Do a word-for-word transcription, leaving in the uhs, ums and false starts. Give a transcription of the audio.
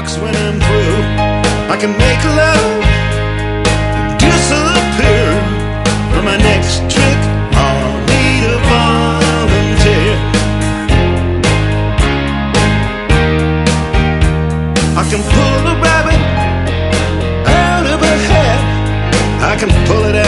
box when I'm through. I can make love disappear. For my next trick, I'll need a volunteer. I can pull a rabbit out of a hat. I can pull it